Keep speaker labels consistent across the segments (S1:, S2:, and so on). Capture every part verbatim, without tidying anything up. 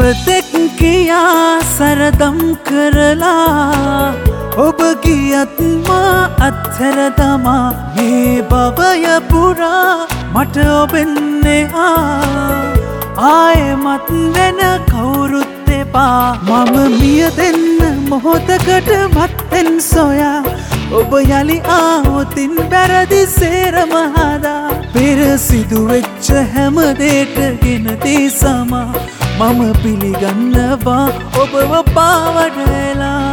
S1: දුම්පතෙක් කියා සරදම් කරලා ඔබ ගියත් මා අත්හැර තමා මේ භවය පුරා මට ඔබෙන්නේ ආ ආයෙමත් වෙන කවුරුත් එපා මම මිය දෙන්න මොහොතකට මත්තෙන් සොයා ඔබ යලි ආවොතින් වැරදි සේරම හදා පෙර සිදුවෙච්ච හැම දේට ගෙන තී සමා මම පිළිගන්නවා ඔබව පාවඩලා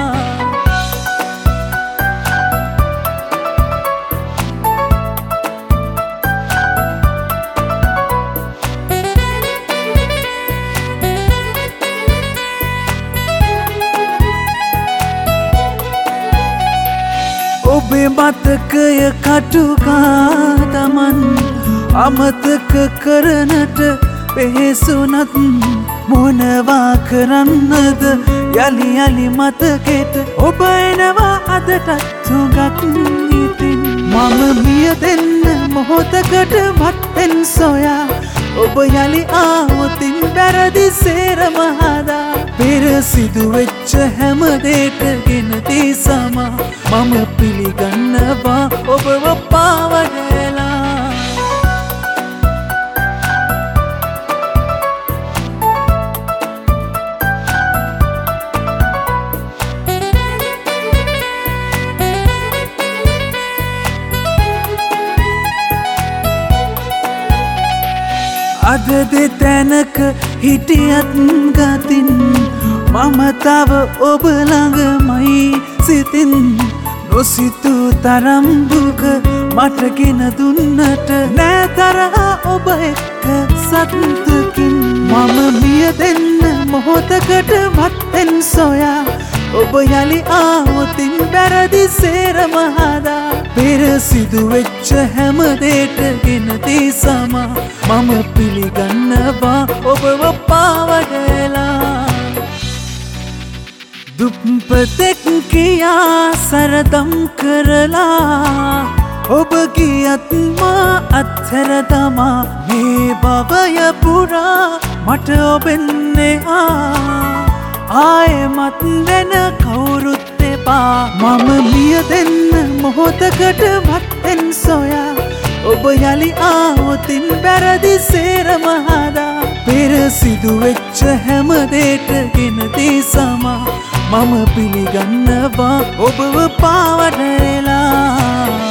S1: ඔබේ මතකය කටුකා තමන් අමතක කරනට පෙහෙසුනත් මොනවා කරන්නද යලි යලි මතකෙට ඔබ එනවා අදටත් තුගක් ඉතින් මම මිය දෙන්න මොහොතකට මත්තෙන් සොයා ඔබ යලි ආවොතින් වැරදි සේරම හදා පෙර සිදුවෙච්ච හැම දේට ගෙන තී සමා මම පිළිගන්නවා ඔබව පාවඩලා අද දෙතැනක හිටියත් ගතින් මම තව ඔබ ළඟමයි සිතින් නොසිතූ තරම් දුක මටගෙන දුන්නට නෑ තරහා ඔබ එක්ක සතුටකින් මම මිය දෙන්න මොහොතකට මත්තෙන් සොයා ඔබ යලි ආවොතින් වැරදි සේරම හදා පෙර සිදුවෙච්ච හැම දේට ගෙන තී සමා මම පිළිගන්නවා ඔබව පාවඩලා දුම්පතෙක් කියා සරදම් කරලා ඔබ ගියත් මා අත්හැර තමා මේ භවය පුරා මට ඔබෙන්නේ ආ ආයෙමත් වෙන කවුරුත් එපා මම මිය දෙන්න මොහොතකට මත්තෙන් සොයා ඔබ යලි ආවොතින් වැරදි සේරම හදා පෙර සිදුවෙච්ච හැම දේට ගෙන තී සමා මම පිළිගන්නවා ඔබව පාවඩලා